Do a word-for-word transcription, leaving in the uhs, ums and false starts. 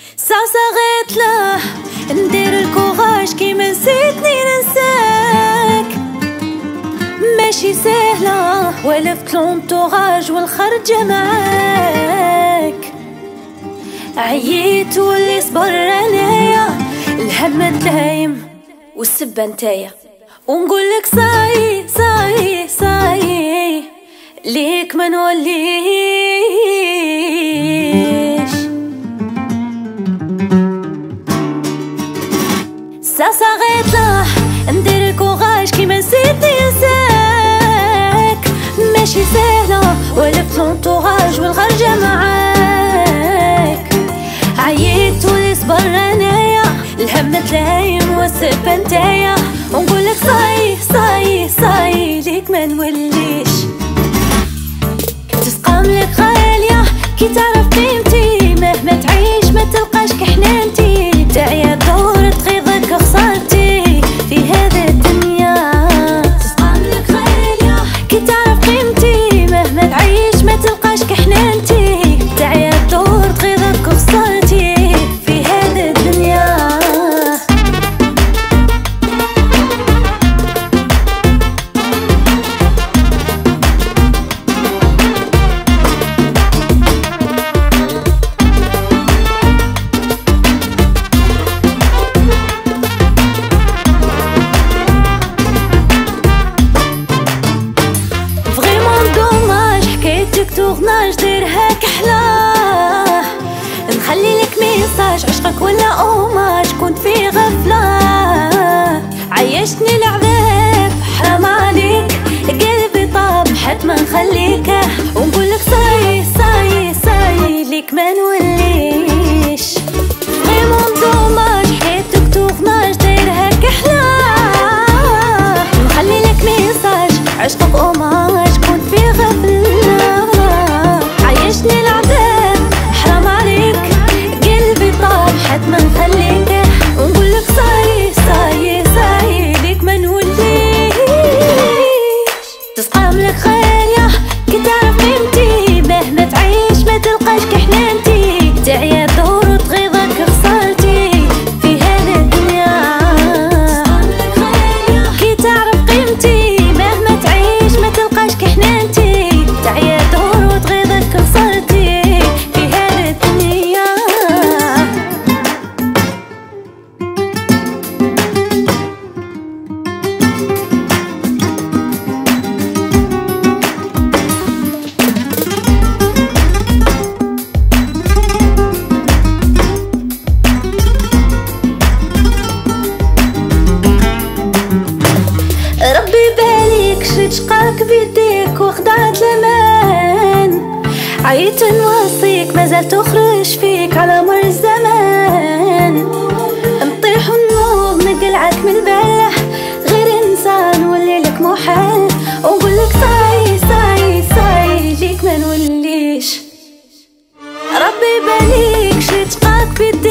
صغيت له ندير الكوراج كي ما نسيتني ننساك، ماشي سهلة ولفت لونطوراج والخرجة معاك. عييت واللي صبر انايا، الهم تلايم والسبة نتايا، ونقولك صاي صاي صاي ليك ما نوليش. صغيت له ندير الكوراج كي ما نسيتني ننساك، ماشي سهلة ولفت لونطوراج والخرجة معاك. عييت واللي صبر انايا، الهم تلايم والسبة نتايا، ونقولك صاي صاي صاي ليك ما نوليش. تسقام لك غالية كي تعرف قيمتي، مهما تعيش ما تلقاش كحنانتي، تعيا دور تغيظك خسارتي في هذه الدنيا. تسقام لك غالية كي تعرف قيمتي، مهما تعيش ما تلقاش كحنانتي، تعيا دور تغيظك خسارتي في هذه الدنيا. تغناش ديرها كحلاه، نخلي لك ميساج عشقك ولا اوماج كنت في غفلة. عيشتني العذاب حرام عليك، قلبي طاب حتما نخليك، ونقولك صاي صاي صاي ليك ما نوليش. فريمون دوماج حكيتك تغناش ديرها كحلاه، نخلي لك ميساج عشقك اوماج كنت في غفلة. عيشني العذاب حرام عليك، قلبي طاب حتما نخليك، ونقولك صاي صاي صاي ليك ما نوليش. تسقام لك خالية كي تعرف قيمتي، مهما تعيش ما تلقاش كحنانتي، تعيا دور وتغيظك خسارتي في هذه الدنيا. تسقام لك خالية كي تعرف قيمتي، مهما تعيش ما تلقاش كحنانتي، تعيا دور وتغيظك خسارتي في هذه الدنيا. ربي باليك شريت شقاك بيديك وخدعت الامان، عيت نوصيك مازال تخرج فيك على مر الزمان. نطيح ونوض نقلعك من البله، غير انسان ولي لك محال، ونقولك صاي صاي صاي ليك ما نوليش. ربي باليك شريت شقاك بيديك